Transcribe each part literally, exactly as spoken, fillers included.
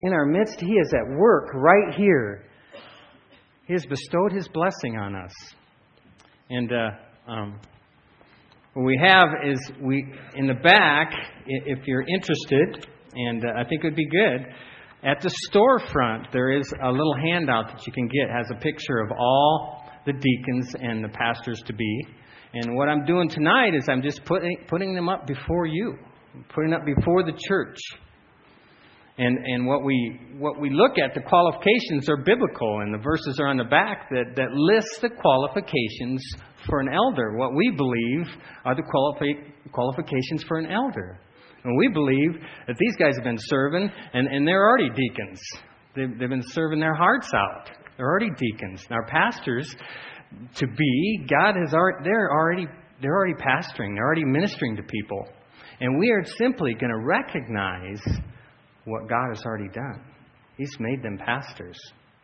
in our midst. He is at work right here. He has bestowed His blessing on us. And uh, um, what we have is, we in the back, if you're interested, and uh, I think it would be good, at the storefront, there is a little handout that you can get. It has a picture of all the deacons and the pastors-to-be. And what I'm doing tonight is I'm just putting putting them up before you, putting up before the church. And and what we what we look at, the qualifications are biblical, and the verses are on the back that, that lists the qualifications for an elder. What we believe are the qualifi- qualifications for an elder. And we believe that these guys have been serving, and, and they're already deacons. They've, they've been serving their hearts out. They're already deacons. And our pastors, to be, God has already, they're already, they're already pastoring. They're already ministering to people. And we are simply going to recognize what God has already done. He's made them pastors.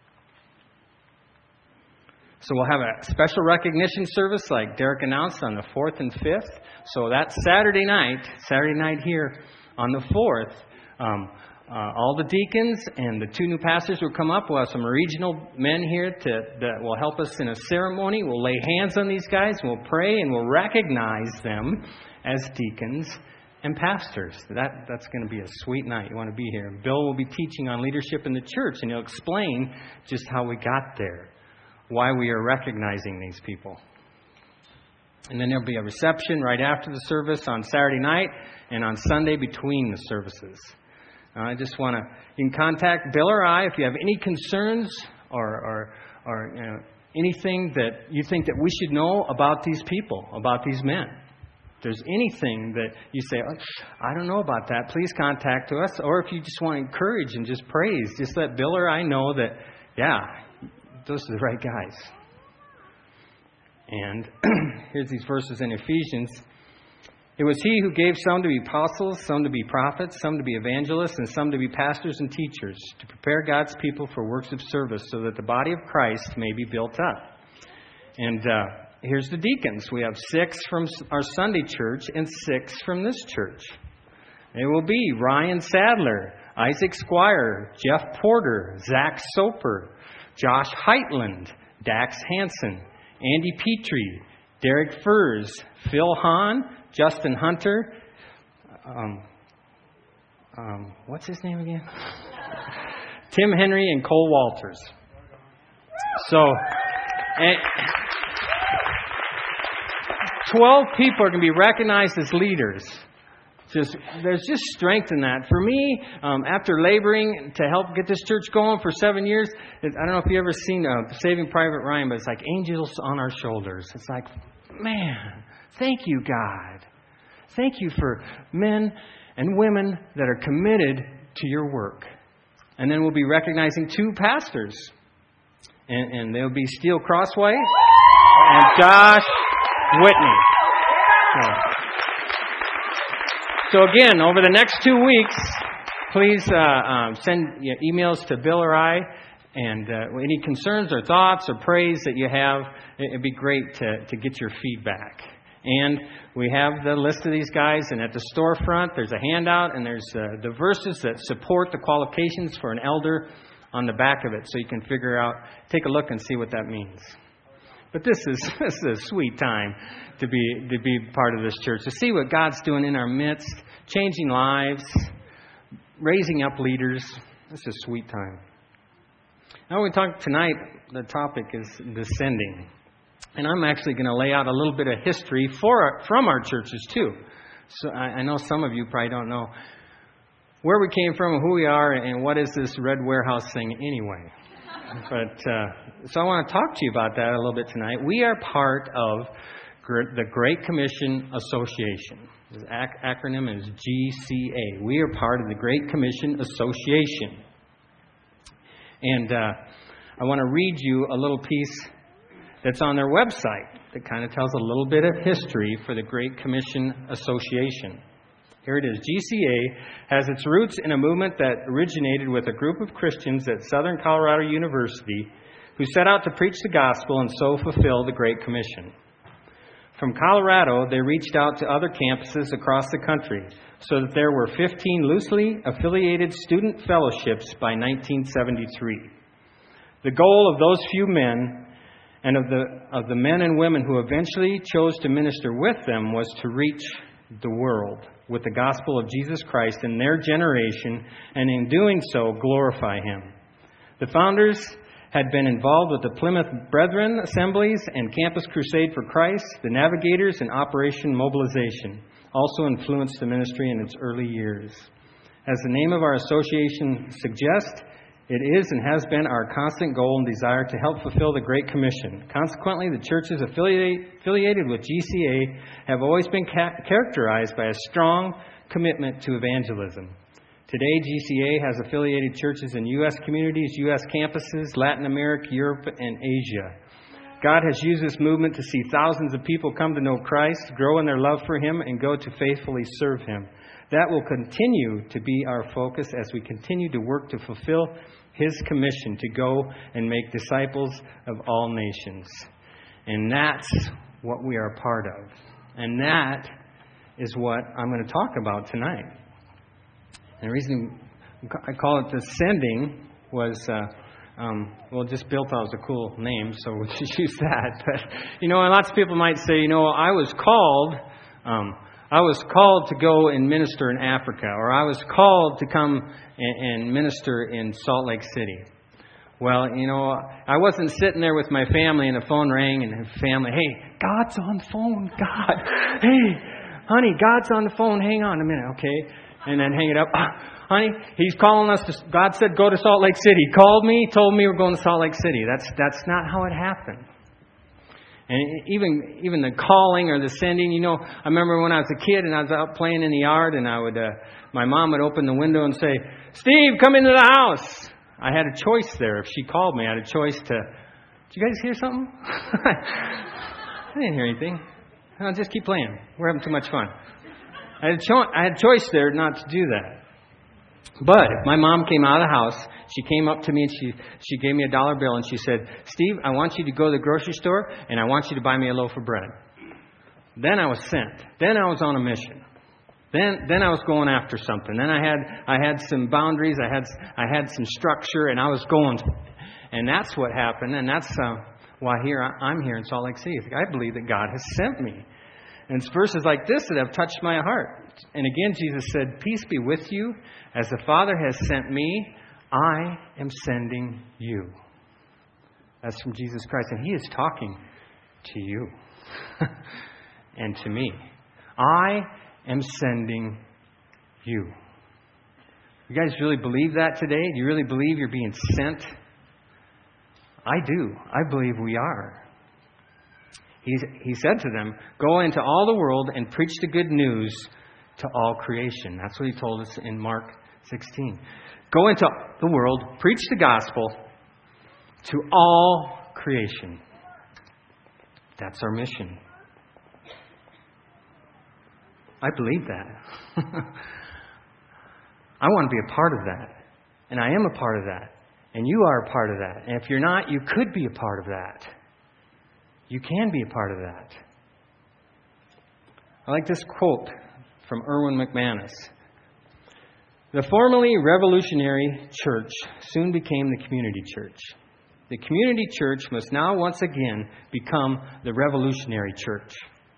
So we'll have a special recognition service like Derek announced on the fourth and fifth. So that's Saturday night, Saturday night here on the fourth. Um, uh, all the deacons and the two new pastors will come up. We'll have some regional men here to, that will help us in a ceremony. We'll lay hands on these guys. We'll pray and we'll recognize them as deacons and pastors. That That's going to be a sweet night. You want to be here. Bill will be teaching on leadership in the church, and he'll explain just how we got there, why we are recognizing these people. And then there'll be a reception right after the service on Saturday night and on Sunday between the services. Uh, I just want to, you can contact Bill or I if you have any concerns or, or, or you know, anything that you think that we should know about these people, about these men. If there's anything that you say, oh, I don't know about that, please contact us. Or if you just want to encourage and just praise, just let Bill or I know that, yeah, those are the right guys. And here's these verses in Ephesians. It was He who gave some to be apostles, some to be prophets, some to be evangelists, and some to be pastors and teachers, to prepare God's people for works of service, so that the body of Christ may be built up. And uh, here's the deacons. We have six from our Sunday church and six from this church. It will be Ryan Sadler, Isaac Squire, Jeff Porter, Zach Soper, Josh Heitland, Dax Hansen, Andy Petrie, Derek Furs, Phil Hahn, Justin Hunter, um, um, what's his name again? Tim Henry and Cole Walters. So, and twelve people are going to be recognized as leaders. Just there's just strength in that. For me, um, after laboring to help get this church going for seven years, I don't know if you've ever seen uh, Saving Private Ryan, but it's like angels on our shoulders. It's like, man, thank you, God. Thank you for men and women that are committed to your work. And then we'll be recognizing two pastors. And, and they'll be Steele Crossway and Josh Whitney. So, So again, over the next two weeks, please uh, um, send you know, emails to Bill or I, and uh, any concerns or thoughts or praise that you have. It'd be great to, to get your feedback. And we have the list of these guys, and at the storefront, there's a handout, and there's uh, the verses that support the qualifications for an elder on the back of it, so you can figure out, take a look and see what that means. But this is this is a sweet time to be to be part of this church, to see what God's doing in our midst, changing lives, raising up leaders. This is a sweet time. Now we talk tonight, the topic is descending. And I'm actually going to lay out a little bit of history for from our churches too. So I, I know some of you probably don't know where we came from, who we are, and what is this Red Warehouse thing anyway. But uh, so I want to talk to you about that a little bit tonight. We are part of the Great Commission Association. The ac- acronym is G C A. We are part of the Great Commission Association. And uh, I want to read you a little piece that's on their website that kind of tells a little bit of history for the Great Commission Association. Here it is. G C A has its roots in a movement that originated with a group of Christians at Southern Colorado University who set out to preach the gospel and so fulfill the Great Commission. From Colorado, they reached out to other campuses across the country, so that there were fifteen loosely affiliated student fellowships by nineteen seventy-three. The goal of those few men and of the of the men and women who eventually chose to minister with them was to reach the world with the gospel of Jesus Christ in their generation, and in doing so, glorify Him. The founders had been involved with the Plymouth Brethren Assemblies and Campus Crusade for Christ. The Navigators and Operation Mobilization also influenced the ministry in its early years. As the name of our association suggests, it is and has been our constant goal and desire to help fulfill the Great Commission. Consequently, the churches affiliated, affiliated with G C A have always been ca- characterized by a strong commitment to evangelism. Today, G C A has affiliated churches in U S communities, U S campuses, Latin America, Europe, and Asia. God has used this movement to see thousands of people come to know Christ, grow in their love for Him, and go to faithfully serve Him. That will continue to be our focus as we continue to work to fulfill His commission to go and make disciples of all nations. And that's what we are part of. And that is what I'm going to talk about tonight. And the reason I call it the sending was, uh, um, well, just Bill thought it was a cool name, so we'll just use that. But, you know, and lots of people might say, you know, I was called... Um, I was called to go and minister in Africa, or I was called to come and, and minister in Salt Lake City. Well, you know, I wasn't sitting there with my family and the phone rang and the family, hey, God's on the phone, God. Hey, honey, God's on the phone. Hang on a minute, okay? And then hang it up. Ah, honey, He's calling us. To, God said go to Salt Lake City. He called me, told me we're going to Salt Lake City. That's that's not how it happened. And even even the calling or the sending, you know, I remember when I was a kid and I was out playing in the yard, and I would, uh, my mom would open the window and say, Steve, come into the house. I had a choice there. If she called me, I had a choice to, did you guys hear something? I didn't hear anything. I'll just keep playing. We're having too much fun. I had a, cho- I had a choice there not to do that. But if my mom came out of the house, she came up to me and she, she gave me a dollar bill and she said, Steve, I want you to go to the grocery store and I want you to buy me a loaf of bread. Then I was sent. Then I was on a mission. Then then I was going after something. Then I had I had some boundaries. I had I had some structure, and I was going. And that's what happened. And that's uh, why here I'm here in Salt Lake City. I believe that God has sent me. And it's verses like this that have touched my heart. And again, Jesus said, peace be with you. As the Father has sent me, I am sending you. That's from Jesus Christ. And He is talking to you and to me. I am sending you. You guys really believe that today? Do you really believe you're being sent? I do. I believe we are. He, he said to them, go into all the world and preach the good news to all creation. That's what He told us in Mark sixteen. Go into the world, preach the gospel to all creation. That's our mission. I believe that. I want to be a part of that. And I am a part of that. And you are a part of that. And if you're not, you could be a part of that. You can be a part of that. I like this quote from Erwin McManus. The formerly revolutionary church soon became the community church. The community church must now once again become the revolutionary church.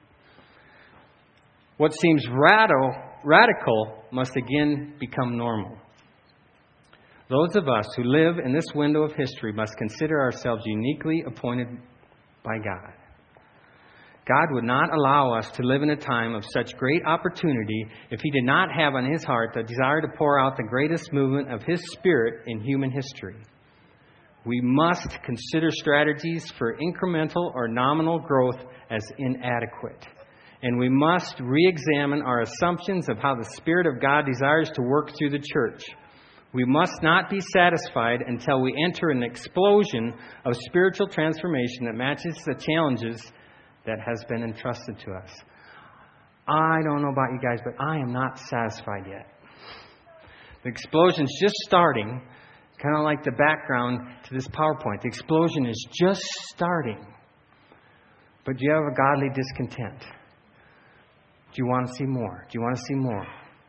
What seems radical, radical must again become normal. Those of us who live in this window of history must consider ourselves uniquely appointed by God. God would not allow us to live in a time of such great opportunity if He did not have on His heart the desire to pour out the greatest movement of His Spirit in human history. We must consider strategies for incremental or nominal growth as inadequate. And we must re-examine our assumptions of how the Spirit of God desires to work through the church. We must not be satisfied until we enter an explosion of spiritual transformation that matches the challenges that has been entrusted to us. I don't know about you guys, but I am not satisfied yet. The explosion's just starting, kind of like the background to this PowerPoint. The explosion is just starting. But do you have a godly discontent? Do you want to see more? Do you want to see more?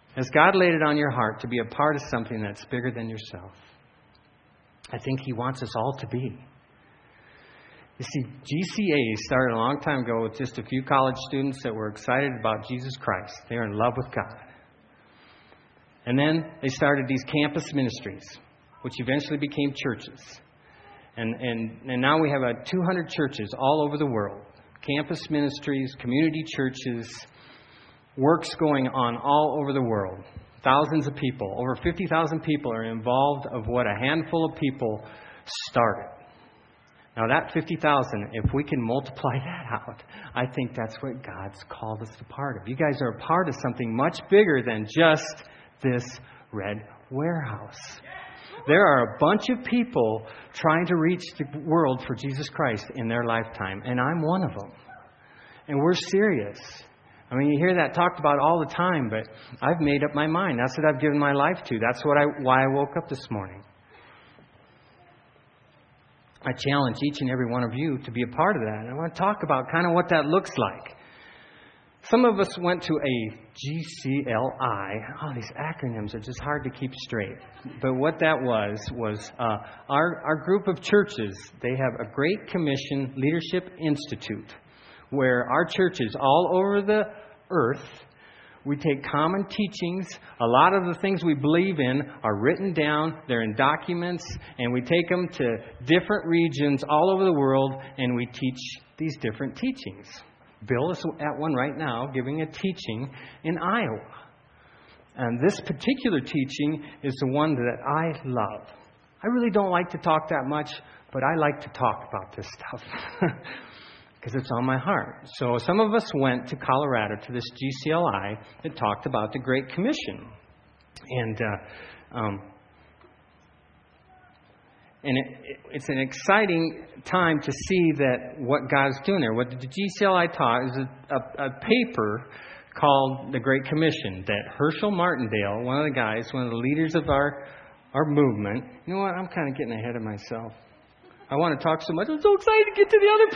Has God laid it on your heart to be a part of something that's bigger than yourself? I think He wants us all to be. You see, G C A started a long time ago with just a few college students that were excited about Jesus Christ. They were in love with God. And then they started these campus ministries, which eventually became churches. And, and, and now we have uh, two hundred churches all over the world. Campus ministries, community churches, works going on all over the world. Thousands of people, over fifty thousand people are involved of what a handful of people started. Now that fifty thousand, if we can multiply that out, I think that's what God's called us to part of. You guys are a part of something much bigger than just this red warehouse. There are a bunch of people trying to reach the world for Jesus Christ in their lifetime, and I'm one of them. And we're serious. I mean, you hear that talked about all the time, but I've made up my mind. That's what I've given my life to. That's what I, why I woke up this morning. I challenge each and every one of you to be a part of that. And I want to talk about kind of what that looks like. Some of us went to a G C L I. Oh, these acronyms are just hard to keep straight. But what that was, was uh, our, our group of churches, they have a Great Commission Leadership Institute, where our churches all over the earth, we take common teachings. A lot of the things we believe in are written down. They're in documents. And we take them to different regions all over the world, and we teach these different teachings. Bill is at one right now giving a teaching in Iowa. And this particular teaching is the one that I love. I really don't like to talk that much, but I like to talk about this stuff because it's on my heart. So some of us went to Colorado to this G C L I that talked about the Great Commission. And uh, um, And it, it, it's an exciting time to see that what God's doing there. What the G C L I taught is a, a, a paper called The Great Commission that Herschel Martindale, one of the guys, one of the leaders of our, our movement. You know what? I'm kind of getting ahead of myself. I want to talk so much. I'm so excited to get to the other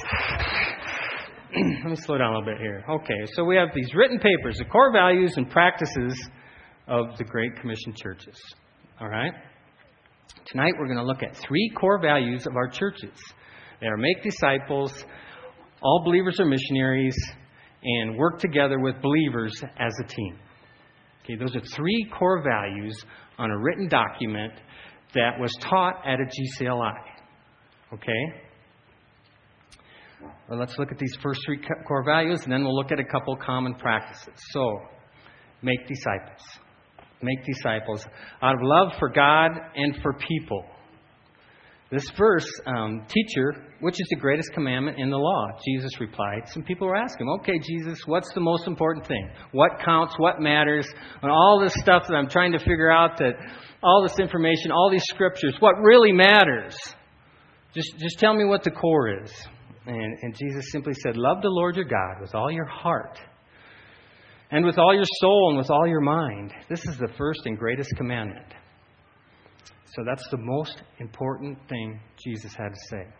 parts. Let me slow down a little bit here. Okay, so we have these written papers, the core values and practices of the Great Commission churches. All right? Tonight we're going to look at three core values of our churches. They are make disciples, all believers are missionaries, and work together with believers as a team. Okay, those are three core values on a written document that was taught at a G C L I. Okay? Well, let's look at these first three core values, and then we'll look at a couple common practices. So, make disciples. Make disciples out of love for God and for people. This verse, um, teacher, which is the greatest commandment in the law? Jesus replied. Some people were asking him, okay, Jesus, what's the most important thing? What counts? What matters? And all this stuff that I'm trying to figure out, that all this information, all these scriptures, what really matters? Just, just tell me what the core is. And, and Jesus simply said, love the Lord your God with all your heart, and with all your soul, and with all your mind. This is the first and greatest commandment. So that's the most important thing Jesus had to say.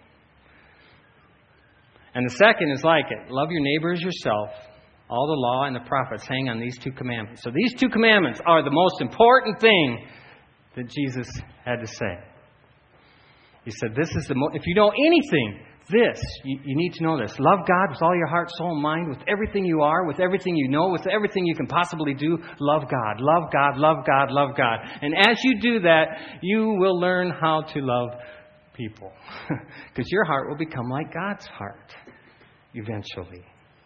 And the second is like it. Love your neighbor as yourself. All the law and the prophets hang on these two commandments. So these two commandments are the most important thing that Jesus had to say. He said, "This is the mo- if you know anything, this, you, you need to know this. Love God with all your heart, soul, and mind, with everything you are, with everything you know, with everything you can possibly do. Love God, love God, love God, love God. And as you do that, you will learn how to love people. Because your heart will become like God's heart eventually."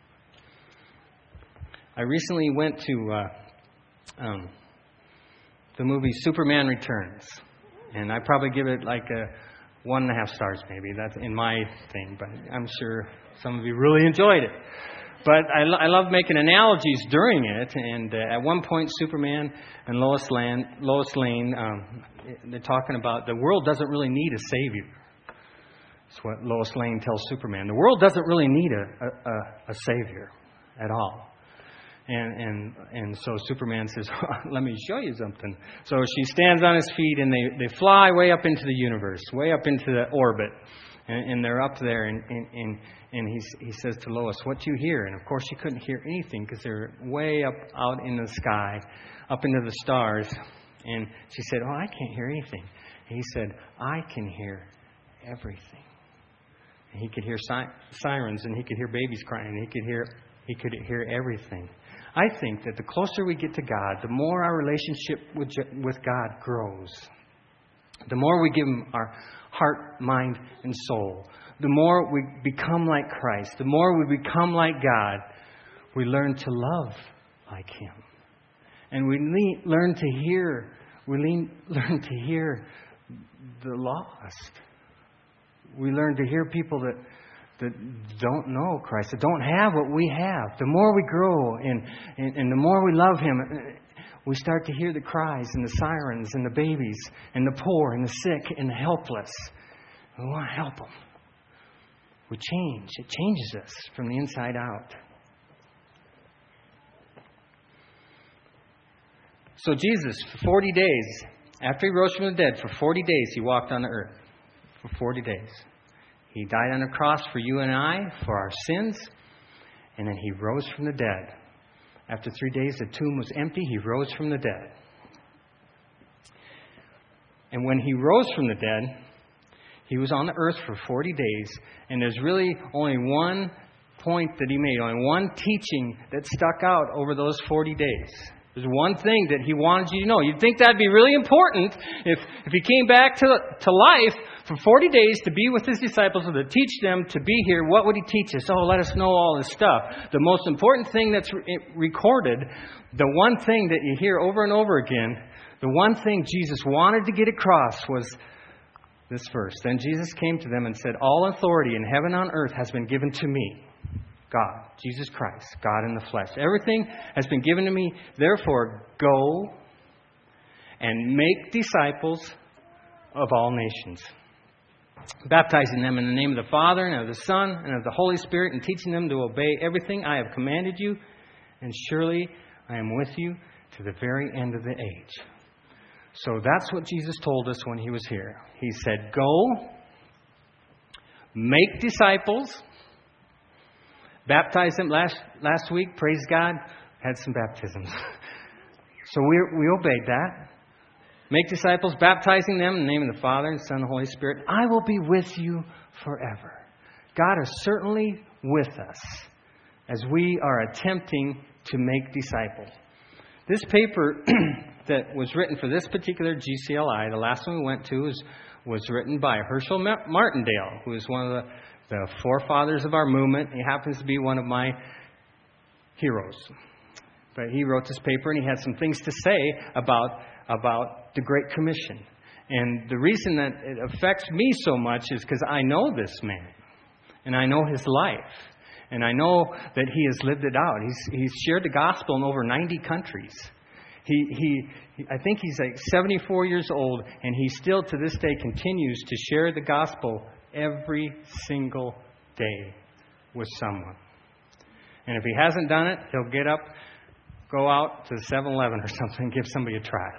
I recently went to uh, um, the movie Superman Returns. And I probably give it like a one and a half stars maybe. That's in my thing. But I'm sure some of you really enjoyed it. But I, lo- I love making analogies during it. And uh, at one point, Superman and Lois Lane, Lois Lane um, they're talking about the world doesn't really need a savior. That's what Lois Lane tells Superman. The world doesn't really need a, a, a savior at all. And and and so Superman says, "Let me show you something." So she stands on his feet, and they, they fly way up into the universe, way up into the orbit. And, and they're up there, and, and, and, and he's, he says to Lois, what do you hear? And of course she couldn't hear anything because they're way up out in the sky, up into the stars. And she said, oh, I can't hear anything. And he said, I can hear everything. And he could hear si- sirens, and he could hear babies crying, and he could hear he could hear everything. I think that the closer we get to God, the more our relationship with with God grows. The more we give Him our heart, mind, and soul. The more we become like Christ. The more we become like God. We learn to love like Him. And we le- learn to hear. We le- learn to hear the lost. We learn to hear people that, that don't know Christ, that don't have what we have. The more we grow and, and, and the more we love Him, we start to hear the cries and the sirens and the babies and the poor and the sick and the helpless. We want to help them. We change. It changes us from the inside out. So Jesus, for forty days, after He rose from the dead, for forty days He walked on the earth. For forty days. He died on a cross for you and I, for our sins, and then He rose from the dead. After three days, the tomb was empty. He rose from the dead. And when He rose from the dead, He was on the earth for forty days. And there's really only one point that He made, only one teaching that stuck out over those forty days. There's one thing that He wanted you to know. You'd think that'd be really important if, if He came back to, to life for forty days to be with His disciples and to teach them to be here. What would He teach us? Oh, let us know all this stuff. The most important thing that's re- recorded, the one thing that you hear over and over again, the one thing Jesus wanted to get across was this verse. Then Jesus came to them and said, all authority in heaven and on earth has been given to me. God, Jesus Christ, God in the flesh. Everything has been given to me. Therefore, go and make disciples of all nations, baptizing them in the name of the Father and of the Son and of the Holy Spirit, and teaching them to obey everything I have commanded you. And surely I am with you to the very end of the age. So that's what Jesus told us when He was here. He said, go, make disciples, baptize them. Last last week, praise God, had some baptisms. So we we obeyed that. Make disciples, baptizing them in the name of the Father and Son and the Holy Spirit. I will be with you forever. God is certainly with us as we are attempting to make disciples. This paper that was written for this particular G C L I, the last one we went to, was, was written by Herschel Martindale, who is one of the, the forefathers of our movement. He happens to be one of my heroes. But he wrote this paper, and he had some things to say about, about the Great Commission. And the reason that it affects me so much is because I know this man, and I know his life, and I know that he has lived it out. He's he's shared the gospel in over ninety countries. He he I think he's like seventy-four years old, and he still to this day continues to share the gospel every single day with someone. And if he hasn't done it, he'll get up, go out to seven eleven or something, and give somebody a tract.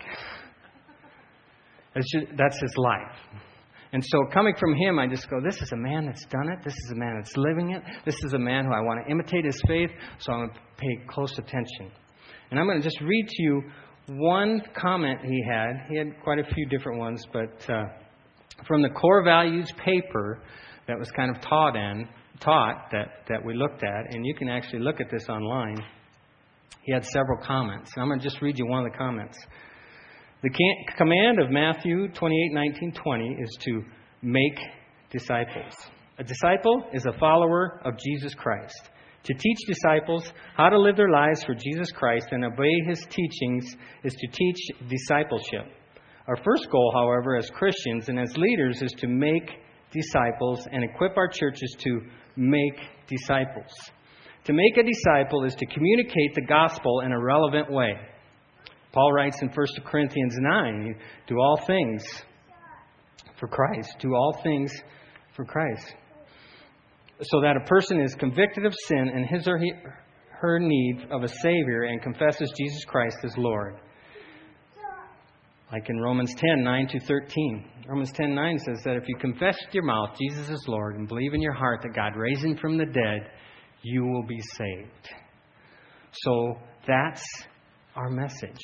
That's, just, that's his life. And so coming from him, I just go, this is a man that's done it. This is a man that's living it. This is a man who I want to imitate his faith, so I'm going to pay close attention. And I'm going to just read to you one comment he had. He had quite a few different ones, but uh, from the Core Values paper that was kind of taught in, taught that, that we looked at, and you can actually look at this online. He had several comments. And I'm going to just read you one of the comments. The can- command of Matthew twenty-eight, nineteen, twenty is to make disciples. A disciple is a follower of Jesus Christ. To teach disciples how to live their lives for Jesus Christ and obey His teachings is to teach discipleship. Our first goal, however, as Christians and as leaders is to make disciples and equip our churches to make disciples. To make a disciple is to communicate the gospel in a relevant way. Paul writes in First Corinthians nine, do all things for Christ. Do all things for Christ. So that a person is convicted of sin and his or he, her need of a Savior and confesses Jesus Christ as Lord. Like in Romans ten, nine to thirteen. Romans ten nine says that if you confess with your mouth Jesus is Lord and believe in your heart that God raised Him from the dead, you will be saved. So that's our message.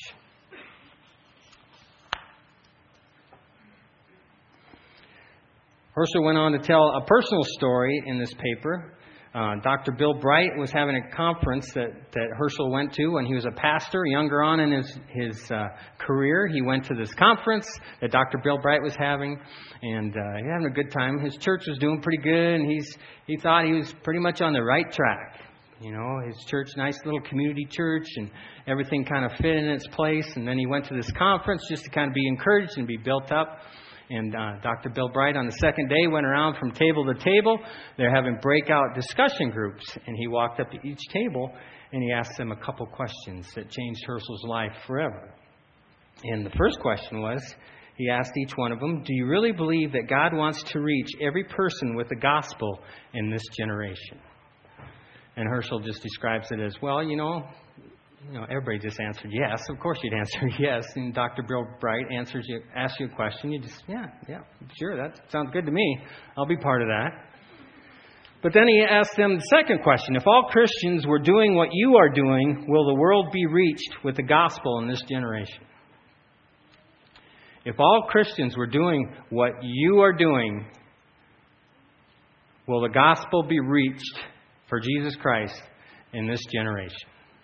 Herschel went on to tell a personal story in this paper. Uh, Doctor Bill Bright was having a conference that, that Herschel went to when he was a pastor. Younger on in his, his uh, career, he went to this conference that Doctor Bill Bright was having, and uh, he was having a good time. His church was doing pretty good, and he's he thought he was pretty much on the right track. You know, his church, nice little community church, and everything kind of fit in its place. And then he went to this conference just to kind of be encouraged and be built up. And uh, Doctor Bill Bright on the second day went around from table to table. They're having breakout discussion groups. And he walked up to each table and he asked them a couple questions that changed Herschel's life forever. And the first question was, he asked each one of them, do you really believe that God wants to reach every person with the gospel in this generation? And Herschel just describes it as, well, you know, You know, everybody just answered yes. Of course you'd answer yes. And Doctor Bill Bright answers you, asks you a question. You just, yeah, yeah, sure, that sounds good to me. I'll be part of that. But then he asked them the second question. If all Christians were doing what you are doing, will the world be reached with the gospel in this generation? If all Christians were doing what you are doing, will the gospel be reached for Jesus Christ in this generation?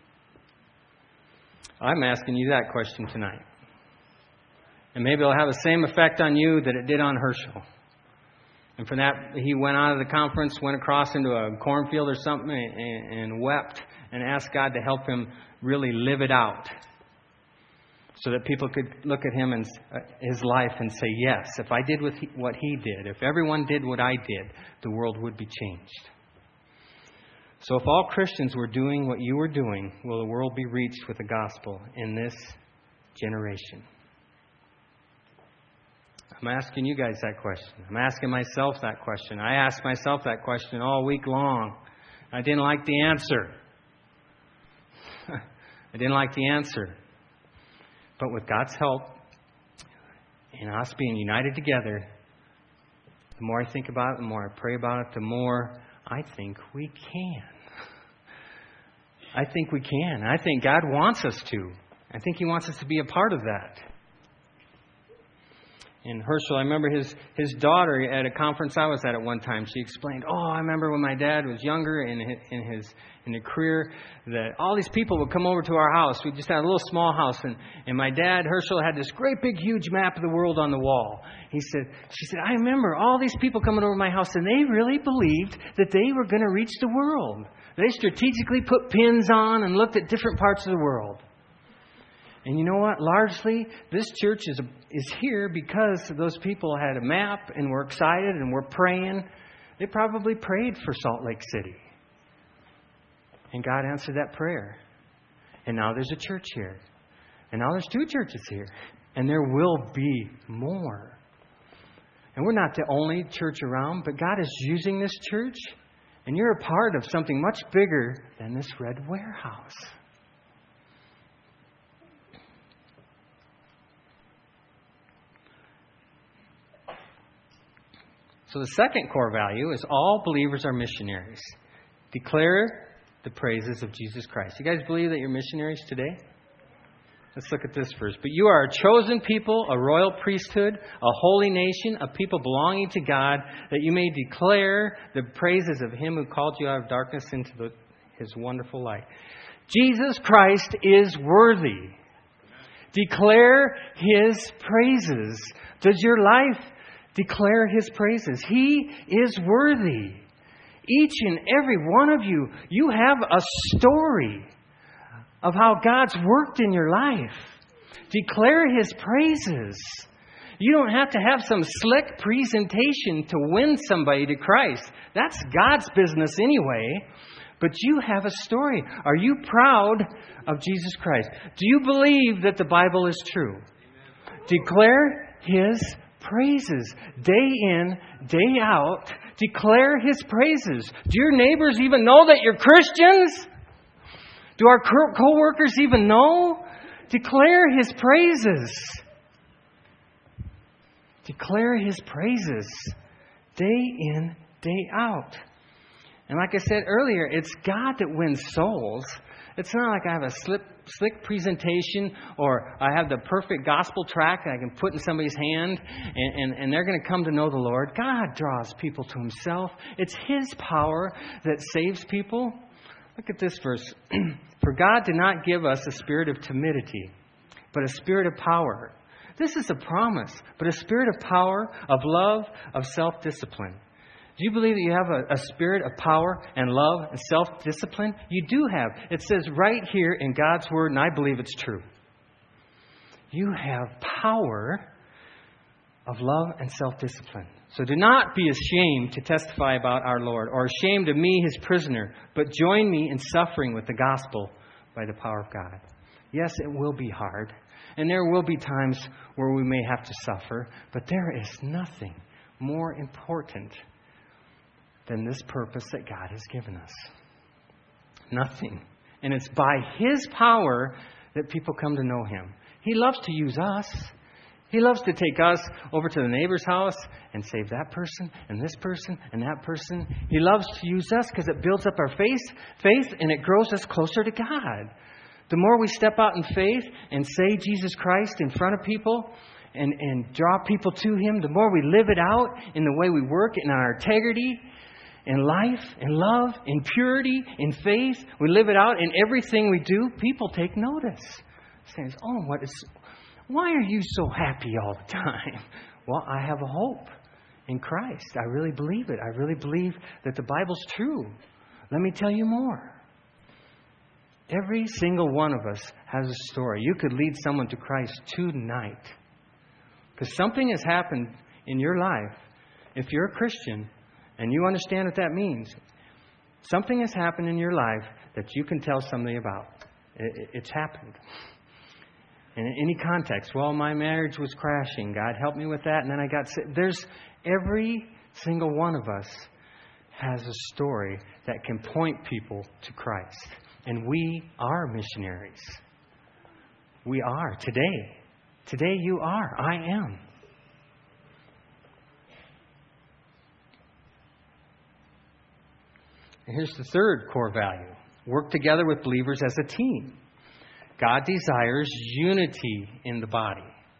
I'm asking you that question tonight. And maybe it'll have the same effect on you that it did on Herschel. And for that, he went out of the conference, went across into a cornfield or something, and, and wept and asked God to help him really live it out. So that people could look at him and uh, his life and say, yes, if I did with he, what he did, if everyone did what I did, the world would be changed. So if all Christians were doing what you were doing, will the world be reached with the gospel in this generation? I'm asking you guys that question. I'm asking myself that question. I asked myself that question all week long. I didn't like the answer. I didn't like the answer. But with God's help and us being united together, the more I think about it, the more I pray about it, the more I think we can. I think we can. I think God wants us to. I think He wants us to be a part of that. And Herschel, I remember his, his daughter at a conference I was at at one time, she explained, oh, I remember when my dad was younger in his, in his in the career, that all these people would come over to our house. We just had a little small house, and, and my dad, Herschel, had this great big huge map of the world on the wall. He said, she said, I remember all these people coming over to my house, and they really believed that they were going to reach the world. They strategically put pins on and looked at different parts of the world. And you know what? Largely, this church is is here because those people had a map and were excited and were praying. They probably prayed for Salt Lake City. And God answered that prayer. And now there's a church here. And now there's two churches here. And there will be more. And we're not the only church around, but God is using this church. And you're a part of something much bigger than this red warehouse. So the second core value is all believers are missionaries. Declare the praises of Jesus Christ. You guys believe that you're missionaries today? Let's look at this first. But you are a chosen people, a royal priesthood, a holy nation, a people belonging to God, that you may declare the praises of Him who called you out of darkness into the, His wonderful light. Jesus Christ is worthy. Declare His praises. Does your life declare His praises? He is worthy. Each and every one of you, you have a story of how God's worked in your life. Declare His praises. You don't have to have some slick presentation to win somebody to Christ. That's God's business anyway. But you have a story. Are you proud of Jesus Christ? Do you believe that the Bible is true? Declare His praises. Day in, day out. Declare His praises. Do your neighbors even know that you're Christians? Do our co-workers even know? Declare His praises. Declare His praises day in, day out. And like I said earlier, it's God that wins souls. It's not like I have a slip, slick presentation or I have the perfect gospel tract that I can put in somebody's hand and, and, and they're going to come to know the Lord. God draws people to Himself. It's His power that saves people. Look at this verse. For God did not give us a spirit of timidity, but a spirit of power. This is a promise, but a spirit of power, of love, of self-discipline. Do you believe that you have a, a spirit of power and love and self-discipline? You do have. It says right here in God's Word, and I believe it's true. You have power of love and self-discipline. So do not be ashamed to testify about our Lord, or ashamed of me, His prisoner, but join me in suffering with the gospel by the power of God. Yes, it will be hard, and there will be times where we may have to suffer, but there is nothing more important than this purpose that God has given us. Nothing. And it's by His power that people come to know Him. He loves to use us. He loves to take us over to the neighbor's house and save that person and this person and that person. He loves to use us because it builds up our faith, faith and it grows us closer to God. The more we step out in faith and say Jesus Christ in front of people and, and draw people to Him, the more we live it out in the way we work, in our integrity, in life, in love, in purity, in faith. We live it out in everything we do. People take notice. Saying, oh, what is, why are you so happy all the time? Well, I have a hope in Christ. I really believe it. I really believe that the Bible's true. Let me tell you more. Every single one of us has a story. You could lead someone to Christ tonight. Because something has happened in your life. If you're a Christian, and you understand what that means, something has happened in your life that you can tell somebody about. It's happened. And in any context, well, my marriage was crashing. God helped me with that. And then I got sick. There's every single one of us has a story that can point people to Christ. And we are missionaries. We are. Today. Today you are. I am. And here's the third core value. Work together with believers as a team. God desires unity in the body.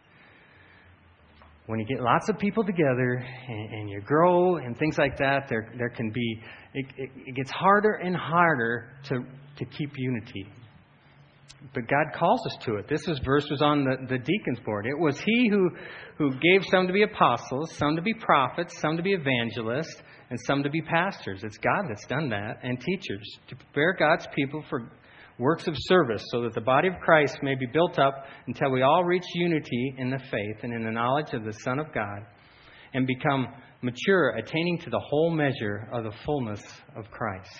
When you get lots of people together and, and you grow and things like that, there there can be, it, it, it gets harder and harder to, to keep unity. But God calls us to it. This was, verse was on the, the deacon's board. It was He who, who gave some to be apostles, some to be prophets, some to be evangelists, and some to be pastors. It's God that's done that, and teachers, to prepare God's people for works of service so that the body of Christ may be built up until we all reach unity in the faith and in the knowledge of the Son of God and become mature, attaining to the whole measure of the fullness of Christ.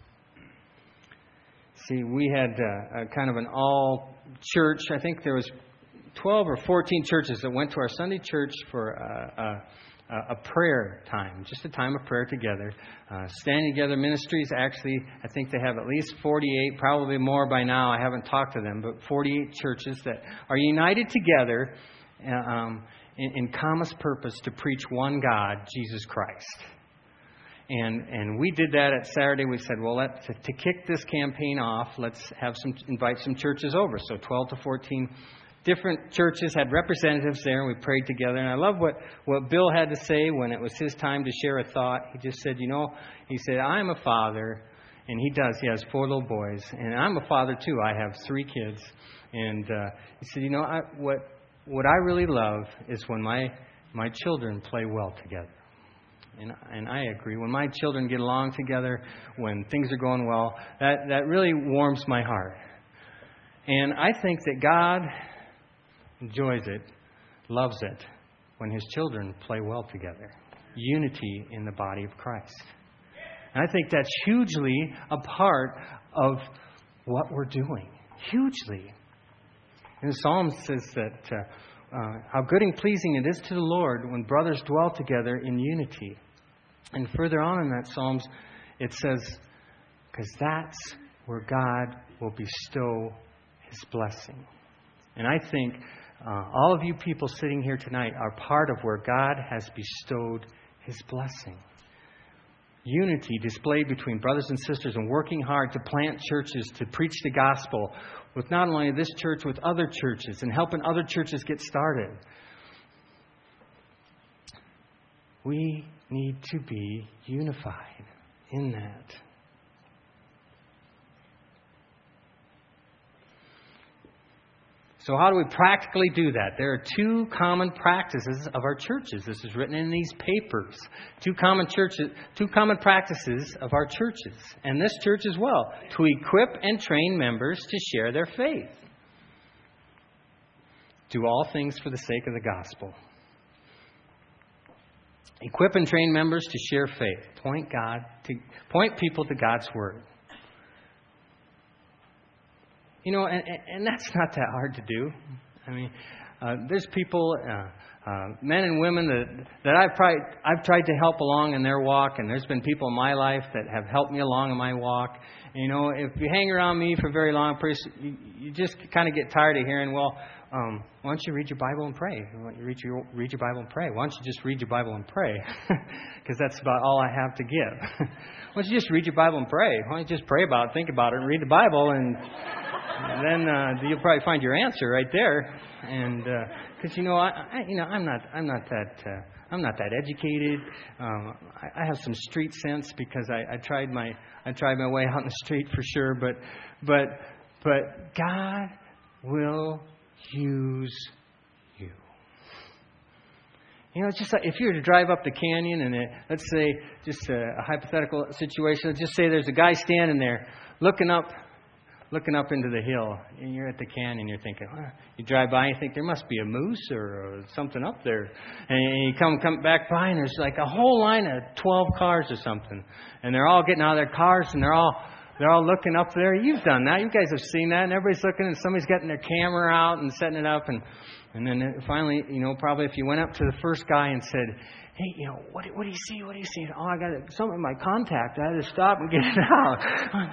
See, we had uh, a kind of an all-church, I think there was twelve or fourteen churches that went to our Sunday church for uh, uh, a prayer time, just a time of prayer together. Uh, Standing Together Ministries, actually, I think they have at least forty-eight, probably more by now. I haven't talked to them, but forty-eight churches that are united together um, in, in common purpose to preach one God, Jesus Christ. And and we did that at Saturday. We said, well, let to, to kick this campaign off, let's have some invite some churches over. So twelve to fourteen different churches had representatives there, and we prayed together. And I love what, what Bill had to say when it was his time to share a thought. He just said, you know, he said, I'm a father, and he does. He has four little boys, and I'm a father too. I have three kids. And uh, he said, you know, I, what what I really love is when my my children play well together. And, and I agree. When my children get along together, when things are going well, that, that really warms my heart. And I think that God enjoys it, loves it, when His children play well together. Unity in the body of Christ. And I think that's hugely a part of what we're doing. Hugely. And the Psalm says that uh, uh, how good and pleasing it is to the Lord when brothers dwell together in unity. And further on in that Psalms, it says, because that's where God will bestow His blessing. And I think Uh, all of you people sitting here tonight are part of where God has bestowed His blessing. Unity displayed between brothers and sisters and working hard to plant churches, to preach the gospel with not only this church, with other churches, and helping other churches get started. We need to be unified in that. So how do we practically do that? There are two common practices of our churches. This is written in these papers. Two common churches, two common practices of our churches, and this church as well, to equip and train members to share their faith. Do all things for the sake of the gospel. Equip and train members to share faith. Point God to point people to God's word. You know, and, and that's not that hard to do. I mean, uh, there's people, uh, uh, men and women that that I've tried I've tried to help along in their walk, and there's been people in my life that have helped me along in my walk. And, you know, if you hang around me for very long, you, you just kind of get tired of hearing, well, um, why don't you read your Bible and pray? Why don't you read your read your Bible and pray? Why don't you just read your Bible and pray? Because that's about all I have to give. Why don't you just read your Bible and pray? Why don't you just pray about it, think about it, and read the Bible, and And then uh, you'll probably find your answer right there, and because uh, you know, I, I, you know, I'm not, I'm not that, uh, I'm not that educated. Um, I, I have some street sense because I, I tried my, I tried my way out in the street for sure. But, but, but God will use you. You know, it's just like if you were to drive up the canyon, and it, let's say, just a, a hypothetical situation, let's just say there's a guy standing there looking up. Looking up into the hill, and you're at the canyon, you're thinking, well, you drive by and you think there must be a moose or, or something up there. And you come come back by, and there's like a whole line of twelve cars or something. And they're all getting out of their cars, and they're all they're all looking up there. You've done that. You guys have seen that. And everybody's looking, and somebody's getting their camera out and setting it up. And, and then finally, you know, probably if you went up to the first guy and said, hey, you know, what, what do you see? What do you see? Oh, I got something in my contact. I had to stop and get it out.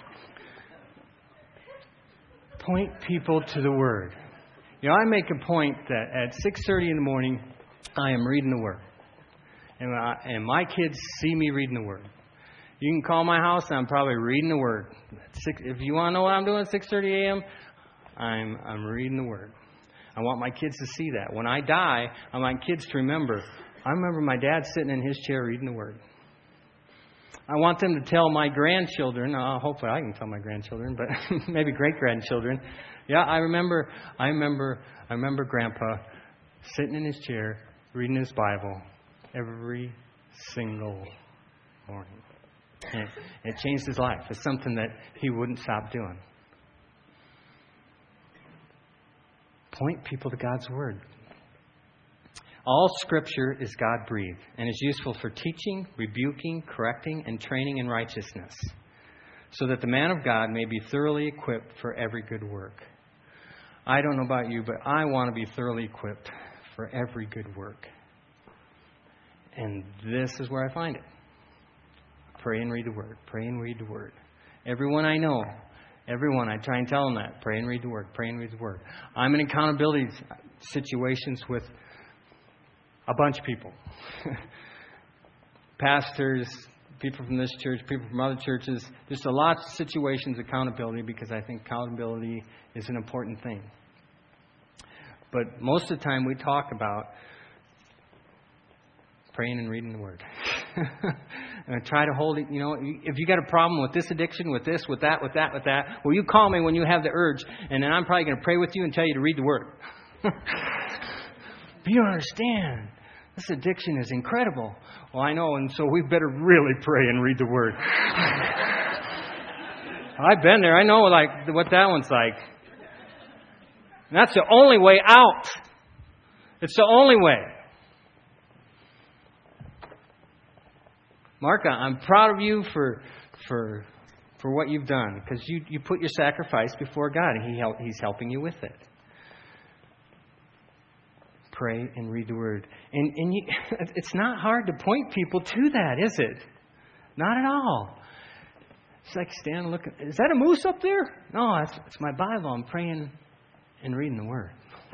Point people to the Word. You know, I make a point that at six thirty in the morning, I am reading the Word. And, I, and my kids see me reading the Word. You can call my house, and I'm probably reading the Word. Six, if you want to know what I'm doing at six thirty a.m., I'm, I'm reading the Word. I want my kids to see that. When I die, I want kids to remember, I remember my dad sitting in his chair reading the Word. I want them to tell my grandchildren, uh, hopefully I can tell my grandchildren, but maybe great-grandchildren. Yeah, I remember, I remember, I remember Grandpa sitting in his chair, reading his Bible every single morning. And it changed his life. It's something that he wouldn't stop doing. Point people to God's Word. All Scripture is God-breathed and is useful for teaching, rebuking, correcting, and training in righteousness, so that the man of God may be thoroughly equipped for every good work. I don't know about you, but I want to be thoroughly equipped for every good work. And this is where I find it. Pray and read the Word. Pray and read the Word. Everyone I know, everyone, I try and tell them that. Pray and read the Word. Pray and read the Word. I'm in accountability situations with a bunch of people. Pastors, people from this church, people from other churches. There's a lot of situations, accountability, because I think accountability is an important thing. But most of the time we talk about praying and reading the Word. And I try to hold it, you know, if you got a problem with this addiction, with this, with that, with that, with that, well, you call me when you have the urge, and then I'm probably going to pray with you and tell you to read the Word. But you don't understand. This addiction is incredible. Well, I know, and so we better really pray and read the Word. I've been there. I know like what that one's like. And that's the only way out. It's the only way. Mark, I'm proud of you for for for what you've done, because you, you put your sacrifice before God, and he help, He's helping you with it. Pray and read the Word. And, and you, it's not hard to point people to that, is it? Not at all. It's like standing looking. Is that a moose up there? No, it's, it's my Bible. I'm praying and reading the Word.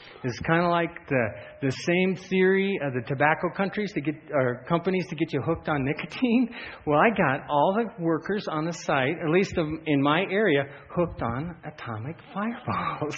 It's kind of like the the same theory of the tobacco countries to get or companies to get you hooked on nicotine. Well, I got all the workers on the site, at least in my area, hooked on atomic fireballs.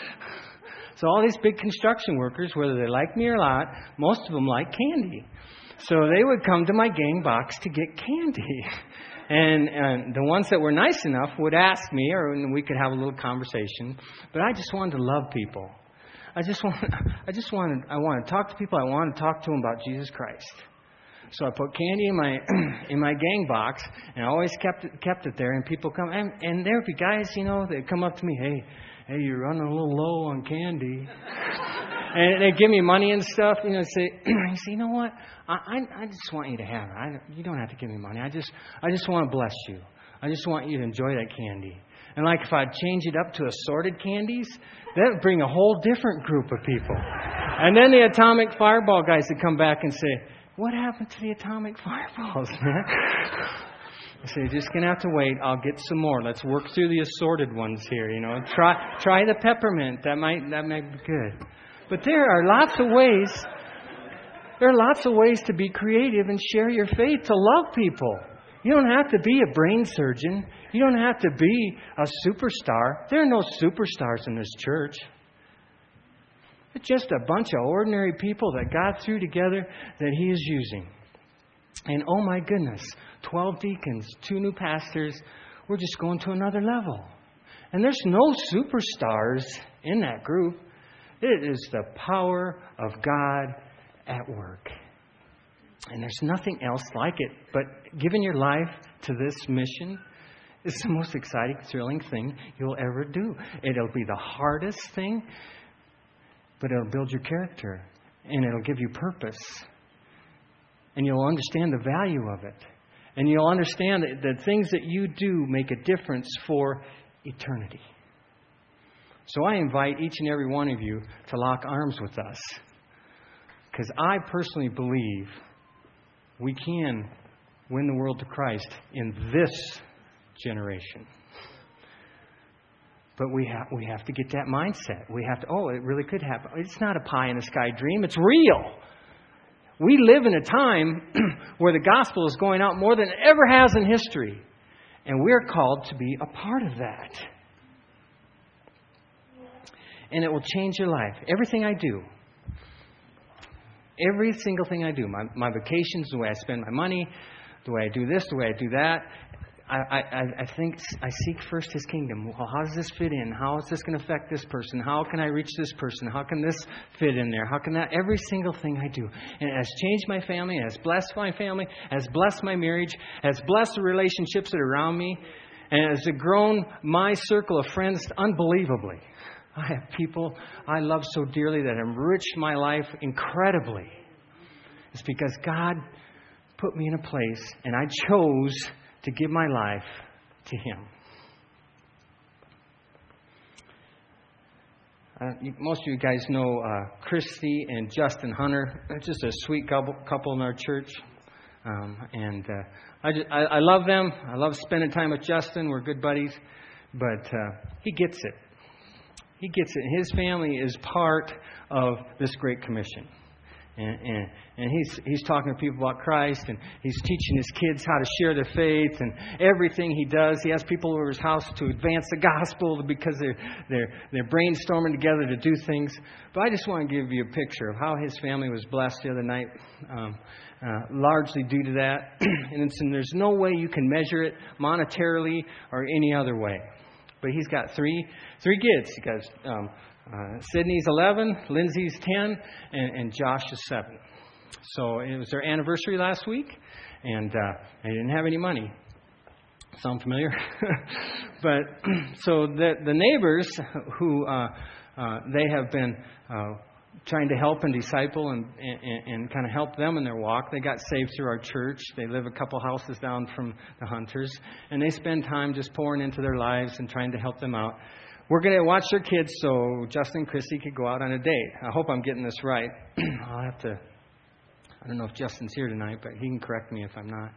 So all these big construction workers, whether they like me or not, most of them like candy. So they would come to my gang box to get candy. And, and the ones that were nice enough would ask me, or we could have a little conversation. But I just wanted to love people. I just want, I just wanted, I want to talk to people. I want to talk to them about Jesus Christ. So I put candy in my in my gang box, and I always kept it kept it there. And people come, and, and there'd be guys, you know, they come up to me, hey, hey, you're running a little low on candy, and they give me money and stuff. You know, say, you say, you know what? I, I I just want you to have it. I, you don't have to give me money. I just I just want to bless you. I just want you to enjoy that candy. And like if I'd change it up to assorted candies, that would bring a whole different group of people. And then the atomic fireball guys would come back and say, what happened to the atomic fireballs, man? I say, you're just going to have to wait. I'll get some more. Let's work through the assorted ones here, you know. Try try the peppermint. That might that might be good. But there are lots of ways. There are lots of ways to be creative and share your faith, to love people. You don't have to be a brain surgeon. You don't have to be a superstar. There are no superstars in this church. It's just a bunch of ordinary people that God threw together that He is using. And oh my goodness, twelve deacons, two new pastors, we're just going to another level. And there's no superstars in that group. It is the power of God at work. And there's nothing else like it. But giving your life to this mission is the most exciting, thrilling thing you'll ever do. It'll be the hardest thing, but it'll build your character. And it'll give you purpose. And you'll understand the value of it. And you'll understand that the things that you do make a difference for eternity. So I invite each and every one of you to lock arms with us. Because I personally believe we can win the world to Christ in this generation. But we have we have to get that mindset. We have to, oh, it really could happen. It's not a pie in the sky dream. It's real. We live in a time where the gospel is going out more than it ever has in history. And we're called to be a part of that. And it will change your life. Everything I do. Every single thing I do. My, my vacations, the way I spend my money, the way I do this, the way I do that. I, I, I think I seek first His kingdom. Well, how does this fit in? How is this going to affect this person? How can I reach this person? How can this fit in there? How can that? Every single thing I do. And it has changed my family. It has blessed my family. It has blessed my marriage. It has blessed the relationships that are around me. And it has grown my circle of friends unbelievably. I have people I love so dearly that enriched my life incredibly. It's because God put me in a place and I chose to give my life to Him. Uh, you, most of you guys know uh, Christy and Justin Hunter. They're just a sweet couple, couple in our church. Um, and uh, I, just, I, I love them. I love spending time with Justin. We're good buddies. But uh, he gets it. He gets it. His family is part of this Great Commission. And, and, and he's he's talking to people about Christ, and he's teaching his kids how to share their faith, and everything he does. He has people over his house to advance the gospel because they're they're they're brainstorming together to do things. But I just want to give you a picture of how his family was blessed the other night, um, uh, largely due to that. and, it's, and there's no way you can measure it monetarily or any other way. But he's got three three kids. He got um, uh, Sydney's eleven, Lindsay's ten, and, and Josh is seven. So it was their anniversary last week, and uh, they didn't have any money. Sound familiar? But so the the neighbors who uh, uh, they have been uh, trying to help and disciple and, and, and kind of help them in their walk. They got saved through our church. They live a couple houses down from the Hunters. And they spend time just pouring into their lives and trying to help them out. We're going to watch their kids so Justin and Christy could go out on a date. I hope I'm getting this right. I'll have to, I don't know if Justin's here tonight, but he can correct me if I'm not.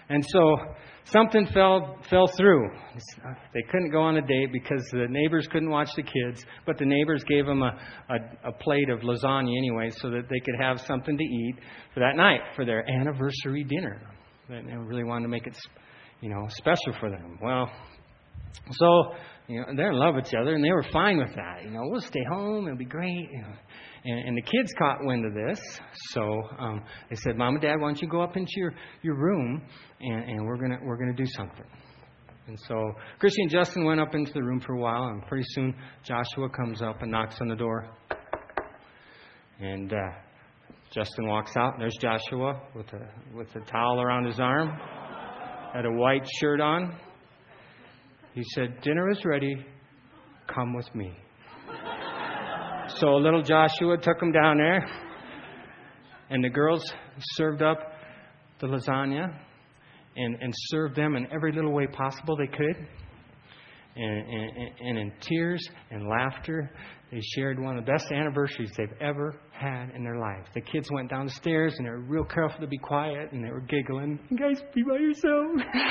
And so something fell fell through. They couldn't go on a date because the neighbors couldn't watch the kids, but the neighbors gave them a, a, a plate of lasagna anyway so that they could have something to eat for that night, for their anniversary dinner. They really wanted to make it, you know, special for them. Well, so, you know, they're in love with each other, and they were fine with that. You know, we'll stay home, it'll be great. You know. And, and the kids caught wind of this, so um, they said, "Mom and Dad, why don't you go up into your, your room, and, and we're gonna we're gonna do something." And so Christy and Justin went up into the room for a while, and pretty soon Joshua comes up and knocks on the door. And uh, Justin walks out, and there's Joshua with a with a towel around his arm, had a white shirt on. He said, "Dinner is ready. Come with me." So little Joshua took him down there, and the girls served up the lasagna and, and served them in every little way possible they could. And, and, and in tears and laughter, they shared one of the best anniversaries they've ever had in their lives. The kids went downstairs, and they were real careful to be quiet, and they were giggling. "You guys, be by yourself."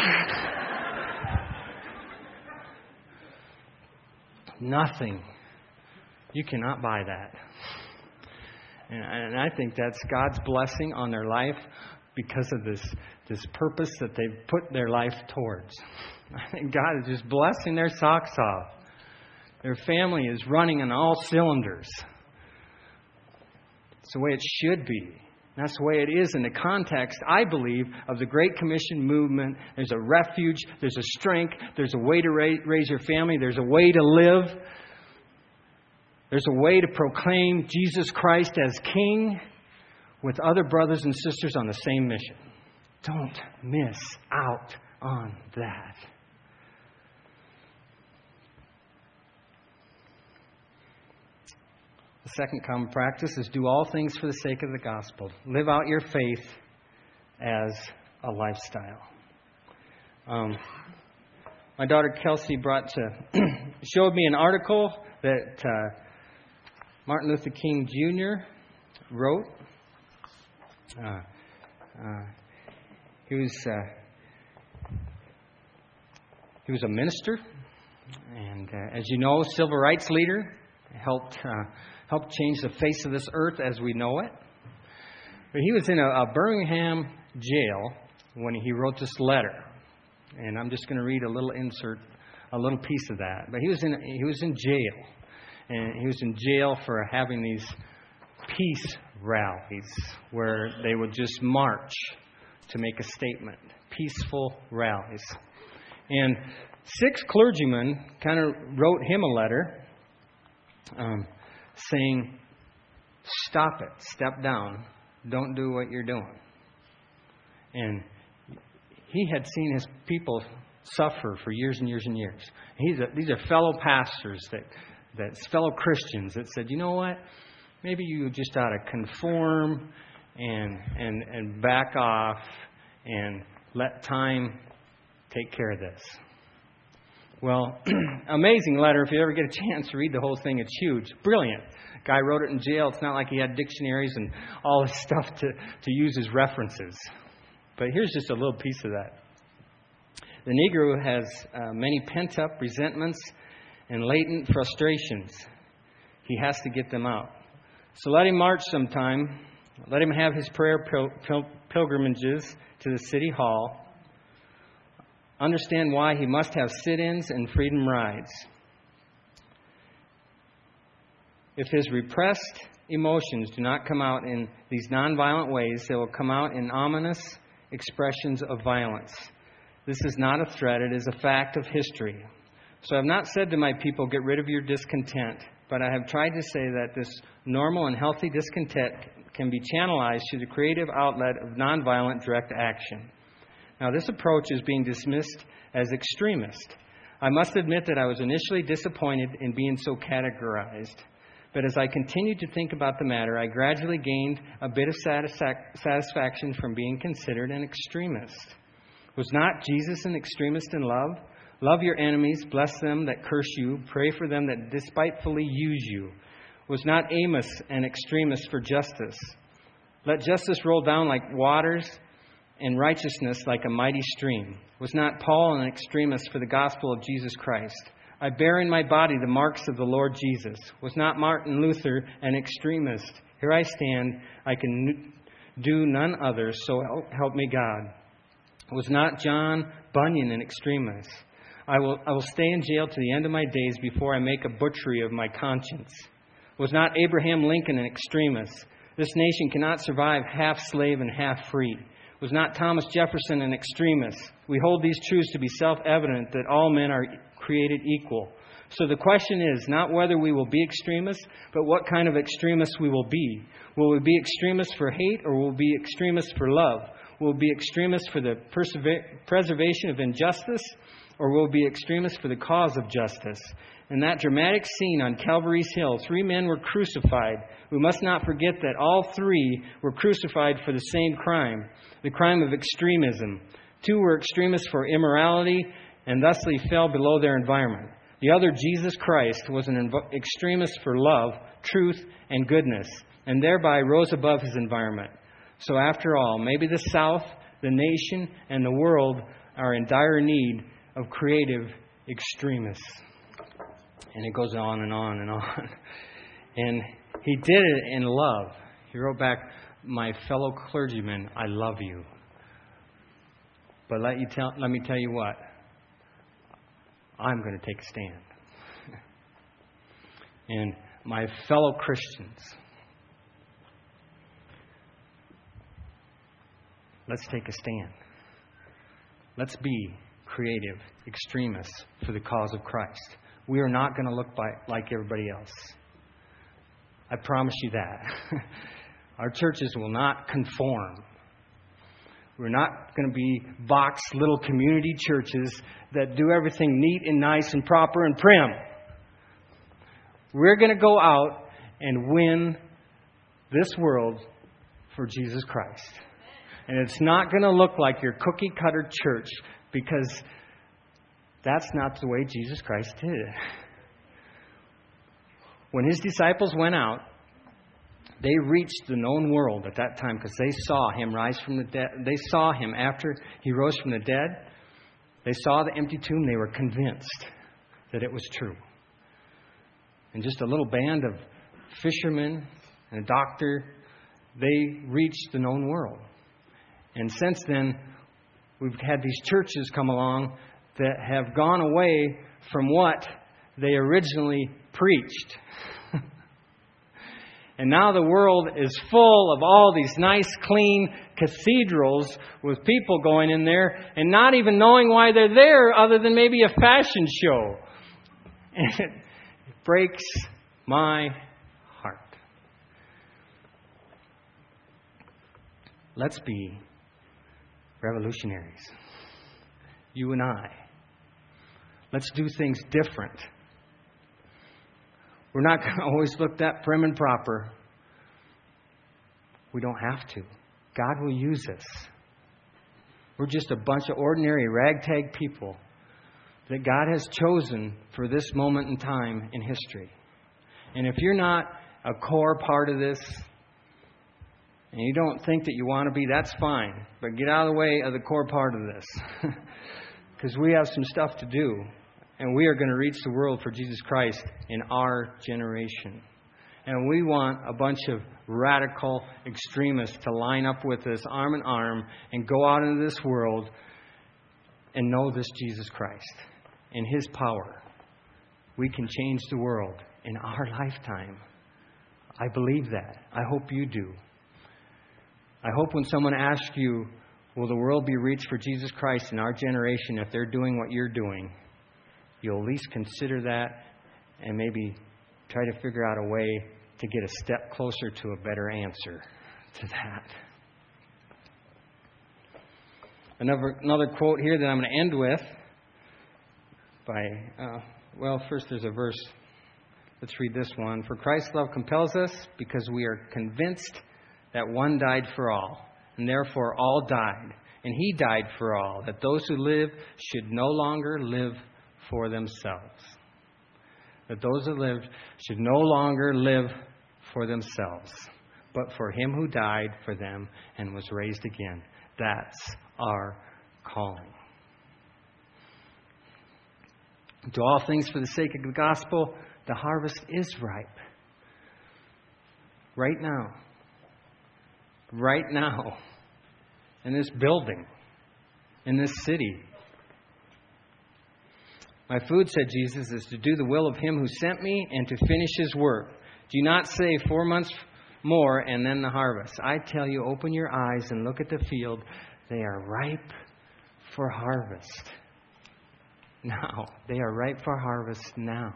Nothing. You cannot buy that. And, and I think that's God's blessing on their life because of this, this purpose that they've put their life towards. I think God is just blessing their socks off. Their family is running on all cylinders. It's the way it should be. That's the way it is in the context, I believe, of the Great Commission movement. There's a refuge. There's a strength. There's a way to raise your family. There's a way to live. There's a way to proclaim Jesus Christ as King with other brothers and sisters on the same mission. Don't miss out on that. The second common practice is do all things for the sake of the gospel. Live out your faith as a lifestyle. Um, my daughter Kelsey brought to showed me an article that uh, Martin Luther King Junior wrote. Uh, uh, he was uh, he was a minister, and uh, as you know, civil rights leader. Helped uh, helped change the face of this earth as we know it. But he was in a, a Birmingham jail when he wrote this letter, and I'm just going to read a little insert, a little piece of that. But he was in he was in jail, and he was in jail for having these peace rallies where they would just march to make a statement, peaceful rallies. And six clergymen kind of wrote him a letter. Um, saying, "Stop it, step down, don't do what you're doing." And he had seen his people suffer for years and years and years. He's a, these are fellow pastors, that, that fellow Christians that said, "You know what? Maybe you just ought to conform and and and back off and let time take care of this." Well, amazing letter. If you ever get a chance to read the whole thing, it's huge. Brilliant. Guy wrote it in jail. It's not like he had dictionaries and all this stuff to, to use as references. But here's just a little piece of that. The Negro has uh, many pent-up resentments and latent frustrations. He has to get them out. So let him march sometime. Let him have his prayer pil- pil- pilgrimages to the city hall. Understand why he must have sit-ins and freedom rides. If his repressed emotions do not come out in these nonviolent ways, they will come out in ominous expressions of violence. This is not a threat, it is a fact of history. So I have not said to my people, get rid of your discontent, but I have tried to say that this normal and healthy discontent can be channelized to the creative outlet of nonviolent direct action. Now, this approach is being dismissed as extremist. I must admit that I was initially disappointed in being so categorized. But as I continued to think about the matter, I gradually gained a bit of satisfac- satisfaction from being considered an extremist. Was not Jesus an extremist in love? Love your enemies, bless them that curse you, pray for them that despitefully use you. Was not Amos an extremist for justice? Let justice roll down like waters, and righteousness like a mighty stream. Was not Paul an extremist for the gospel of Jesus Christ? I bear in my body the marks of the Lord Jesus. Was not Martin Luther an extremist? Here I stand, I can do none other, so help me God. Was not John Bunyan an extremist? I will, I will stay in jail to the end of my days before I make a butchery of my conscience. Was not Abraham Lincoln an extremist? This nation cannot survive half slave and half free. Was not Thomas Jefferson an extremist? We hold these truths to be self-evident that all men are created equal. So the question is not whether we will be extremists, but what kind of extremists we will be. Will we be extremists for hate, or will we be extremists for love? Will we be extremists for the persever- preservation of injustice, or will we be extremists for the cause of justice? In that dramatic scene on Calvary's Hill, three men were crucified. We must not forget that all three were crucified for the same crime, the crime of extremism. Two were extremists for immorality and thusly fell below their environment. The other, Jesus Christ, was an extremist for love, truth, and goodness, and thereby rose above his environment. So after all, maybe the South, the nation, and the world are in dire need of creative extremists. And it goes on and on and on. And he did it in love. He wrote back, my fellow clergymen, I love you. But let you tell, let me tell you what. I'm going to take a stand. And my fellow Christians, let's take a stand. Let's be creative extremists for the cause of Christ. We are not going to look by, like everybody else. I promise you that. Our churches will not conform. We're not going to be boxed little community churches that do everything neat and nice and proper and prim. We're going to go out and win this world for Jesus Christ. And it's not going to look like your cookie cutter church, because that's not the way Jesus Christ did it. When his disciples went out, they reached the known world at that time because they saw him rise from the dead. They saw him after he rose from the dead. They saw the empty tomb. They were convinced that it was true. And just a little band of fishermen and a doctor, they reached the known world. And since then, we've had these churches come along that have gone away from what they originally preached. And now the world is full of all these nice, clean cathedrals with people going in there and not even knowing why they're there other than maybe a fashion show. And it breaks my heart. Let's be revolutionaries. You and I. Let's do things different. We're not going to always look that prim and proper. We don't have to. God will use us. We're just a bunch of ordinary ragtag people that God has chosen for this moment in time in history. And if you're not a core part of this, and you don't think that you want to be, that's fine. But get out of the way of the core part of this. Because we have some stuff to do. And we are going to reach the world for Jesus Christ in our generation. And we want a bunch of radical extremists to line up with us arm in arm and go out into this world and know this Jesus Christ. In his power, we can change the world in our lifetime. I believe that. I hope you do. I hope when someone asks you, will the world be reached for Jesus Christ in our generation if they're doing what you're doing, you'll at least consider that and maybe try to figure out a way to get a step closer to a better answer to that. Another, another quote here that I'm going to end with by, uh, well, first there's a verse. Let's read this one. For Christ's love compels us because we are convinced that one died for all, and therefore all died. And he died for all, that those who live should no longer live for themselves. That those who live should no longer live for themselves, but for him who died for them and was raised again. That's our calling. Do all things for the sake of the gospel. The harvest is ripe. Right now. Right now. In this building. In this city. My food, said Jesus, is to do the will of Him who sent me and to finish His work. Do not say four months more and then the harvest. I tell you, open your eyes and look at the field. They are ripe for harvest. Now. They are ripe for harvest now.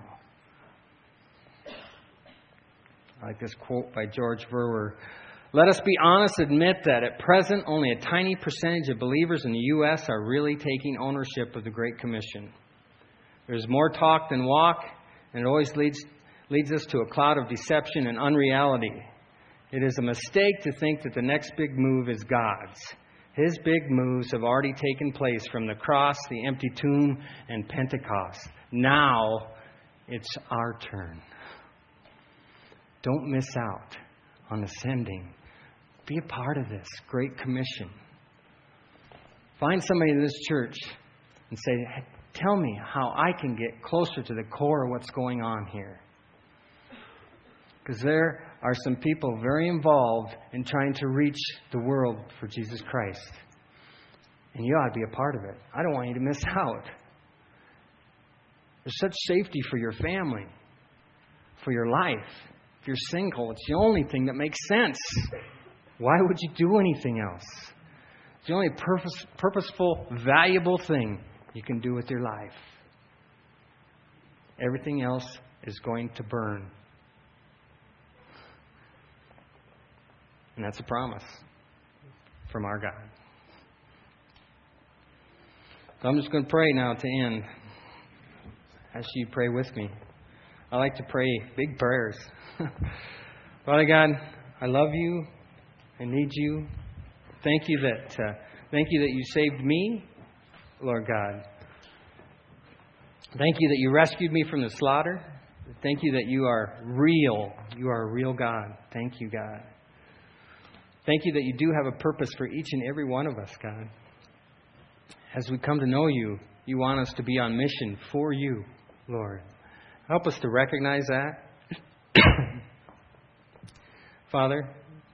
I like this quote by George Verwer. Let us be honest, admit that at present only a tiny percentage of believers in the U S are really taking ownership of the Great Commission. There's more talk than walk, and it always leads leads us to a cloud of deception and unreality. It is a mistake to think that the next big move is God's. His big moves have already taken place from the cross, the empty tomb, and Pentecost. Now it's our turn. Don't miss out on ascending. Be a part of this Great Commission. Find somebody in this church and say, tell me how I can get closer to the core of what's going on here. Because there are some people very involved in trying to reach the world for Jesus Christ. And you ought to be a part of it. I don't want you to miss out. There's such safety for your family, for your life. If you're single, it's the only thing that makes sense. Why would you do anything else? It's the only purpose, purposeful, valuable thing you can do with your life. Everything else is going to burn. And that's a promise from our God. So I'm just going to pray now to end. Ask you to pray with me. I like to pray big prayers. Father God, I love you. I need you. Thank you that uh, thank you that you saved me, Lord God. Thank you that you rescued me from the slaughter. Thank you that you are real. You are a real God. Thank you, God. Thank you that you do have a purpose for each and every one of us, God. As we come to know you, you want us to be on mission for you, Lord. Help us to recognize that. Father,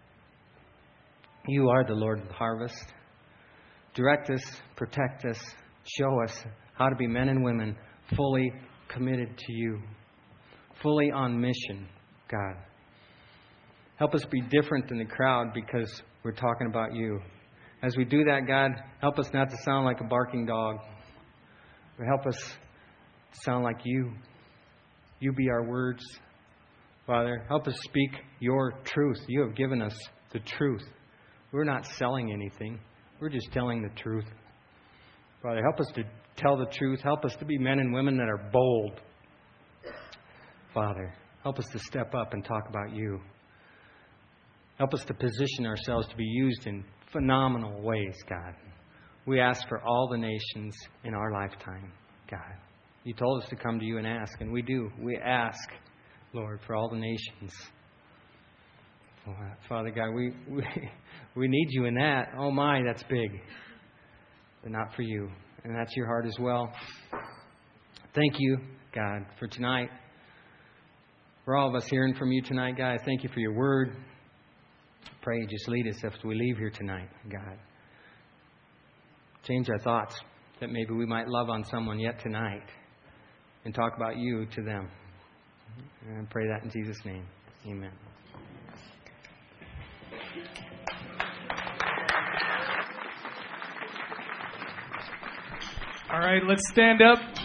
you are the Lord of the harvest. Direct us, protect us, show us how to be men and women fully committed to you, fully on mission, God. Help us be different than the crowd because we're talking about you. As we do that, God, help us not to sound like a barking dog, but help us sound like you. You be our words, Father. Help us speak your truth. You have given us the truth. We're not selling anything. We're just telling the truth. Father, help us to tell the truth. Help us to be men and women that are bold. Father, help us to step up and talk about you. Help us to position ourselves to be used in phenomenal ways, God. We ask for all the nations in our lifetime, God. You told us to come to you and ask, and we do. We ask, Lord, for all the nations. Father God, we, we we need you in that. Oh my, that's big. But not for you. And that's your heart as well. Thank you, God, for tonight. For all of us hearing from you tonight, God, thank you for your word. Pray you just lead us after we leave here tonight, God. Change our thoughts that maybe we might love on someone yet tonight and talk about you to them. And I pray that in Jesus' name. Amen. All right, let's stand up.